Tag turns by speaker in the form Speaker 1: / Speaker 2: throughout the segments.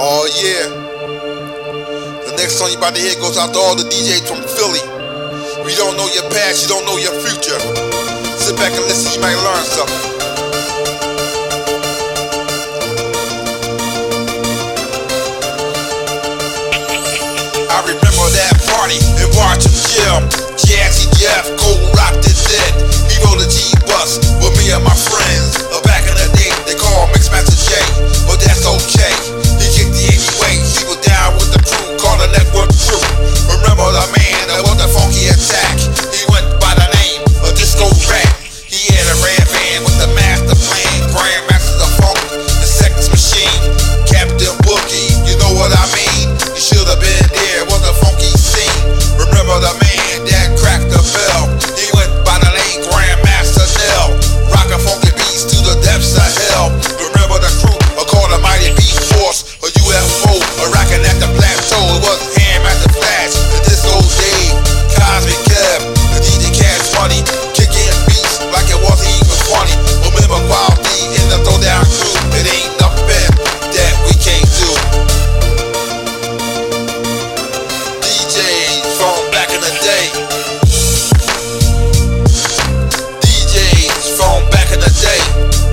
Speaker 1: Oh yeah. The next song you about to hear goes out to all the DJs from Philly. If you don't know your past, you don't know your future. Sit back and listen, you might learn something. I remember that party in Bartram Gym. Jazzy Jeff, Cold Rock the Dead. He rode a G-Bus with me and my friends. Back in the day, they called Mixmaster J, but that's okay. He kicked the anyway. He was down with the crew called the Network Crew. Remember the man that was the Funky Attack? He went by the name of Disco Rat. He had a red band with the master plan. Grandmasters of Funk, the Sex Machine, Captain Boogie. You know what I mean? You should have been there. Was a funky scene. Remember the man that cracked the bell? He went by the name Grandmaster Nell. Rockin' funky beats to the depths of hell. Remember the crew called the Mighty Beat Force, a UFO, rockin' at the plateau. It was Ham at the Flash, the Disco Dave, Cosmic Kev, the DJ Cash Money, kicking beats like it wasn't even funny. Remember quality in the throwdown crew. It ain't nothing that we can't do. DJs from back in the day. DJs from back in the day.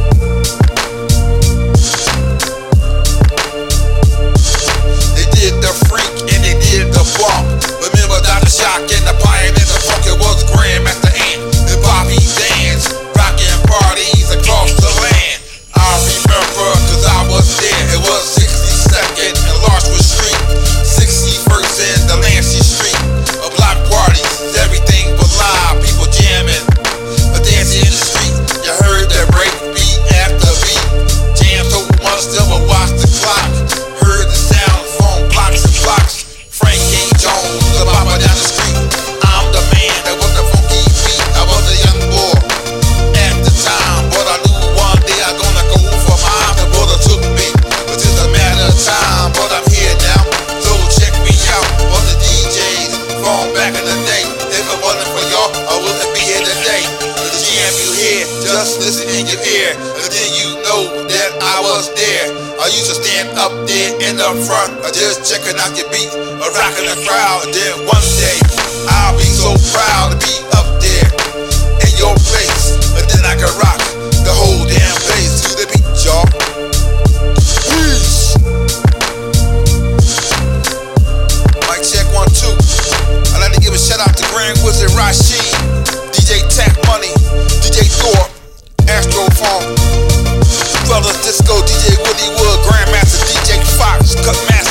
Speaker 1: They did the freak and they did the bump. Remember Dr. Shock and the pioneers of funk. It was Grandmaster Ant and Bobby Dance, rocking parties across the land. I remember cause I was there. It was 62nd and Larchwood Street, 61st and Delancey Street. A block parties, everything was live, people jamming, dancing in the street. You heard that break beat after beat. Jam so much, never watch the clock. Heard the sound from blocks and blocks. Frank King Jones, the bopper down the street. I'm the man that was the funky beat. I was a young boy at the time, but I knew one day I'm gonna go for mine. The brother took me, but it's a matter of time. But I'm here now, so check me out. For the DJs from back in the day. If it wasn't for y'all, I wouldn't be here today. The jam you hear, just listen in your ear, and then you know that I was there. I used to stand up there in the front, just checking out your beat, rocking the crowd. And then one day, I'll be so proud to be up there in your place, and then I can rock the whole damn place to the beat, y'all. Peace. Mic check 1, 2. I'd like to give a shout out to Grand Wizard Rashid, DJ Tech Money, DJ Thorpe, Astro Funk, Brothers Disco, DJ Woody Wood, Grandmaster DJ Fox, Cutmaster.